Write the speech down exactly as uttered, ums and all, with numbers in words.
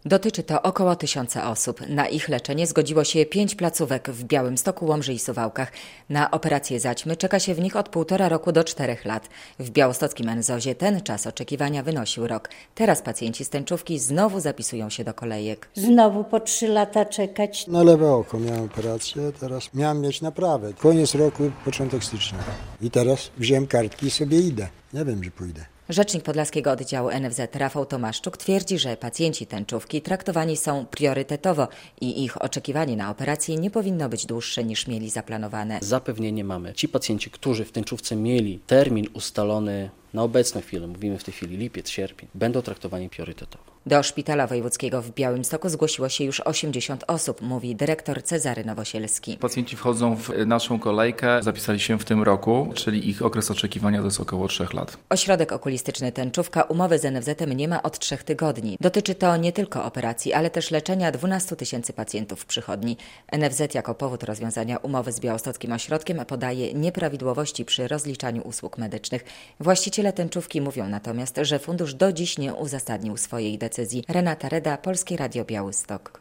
Dotyczy to około tysiąca osób. Na ich leczenie zgodziło się pięć placówek w Białymstoku, Łomży i Suwałkach. Na operację zaćmy czeka się w nich od półtora roku do czterech lat. W białostockim en zozie ten czas oczekiwania wynosił rok. Teraz pacjenci z tęczówki znowu zapisują się do kolejek. Znowu po trzy lata czekać. Na lewe oko miałem operację, teraz miałem mieć naprawę. Koniec roku, początek stycznia. I teraz wziąłem kartki i sobie idę. Nie wiem, że pójdę. Rzecznik Podlaskiego Oddziału en ef zet Rafał Tomaszczuk twierdzi, że pacjenci tęczówki traktowani są priorytetowo i ich oczekiwanie na operację nie powinno być dłuższe niż mieli zaplanowane. Zapewnienie mamy. Ci pacjenci, którzy w tęczówce mieli termin ustalony na obecną chwilę, mówimy w tej chwili lipiec, sierpień, będą traktowani priorytetowo. Do Szpitala Wojewódzkiego w Białymstoku zgłosiło się już osiemdziesiąt osób, mówi dyrektor Cezary Nowosielski. Pacjenci wchodzą w naszą kolejkę, zapisali się w tym roku, czyli ich okres oczekiwania to jest około trzech lat. Ośrodek okulistyczny Tęczówka umowy z en ef zetem nie ma od trzech tygodni. Dotyczy to nie tylko operacji, ale też leczenia dwunastu tysięcy pacjentów w przychodni. en ef zet jako powód rozwiązania umowy z białostockim ośrodkiem podaje nieprawidłowości przy rozliczaniu usług medycznych. Właściciele tęczówki mówią natomiast, że fundusz do dziś nie uzasadnił swojej decyzji. Renata Reda, Polskie Radio Białystok.